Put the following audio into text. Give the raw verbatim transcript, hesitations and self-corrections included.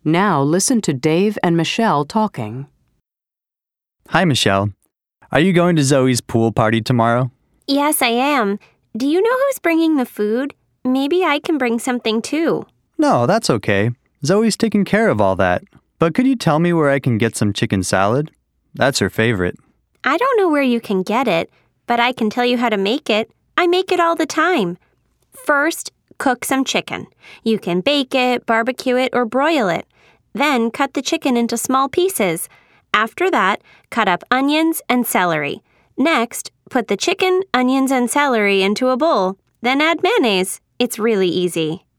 Now listen to Dave and Michelle talking. Hi, Michelle. Are you going to Zoe's pool party tomorrow? Yes, I am. Do you know who's bringing the food? Maybe I can bring something too. No, that's okay. Zoe's taking care of all that. But could you tell me where I can get some chicken salad? That's her favorite. I don't know where you can get it, but I can tell you how to make it. I make it all the time. First, cook some chicken. You can bake it, barbecue it, or broil it. Then cut the chicken into small pieces. After that, cut up onions and celery. Next, put the chicken, onions, and celery into a bowl. Then add mayonnaise. It's really easy.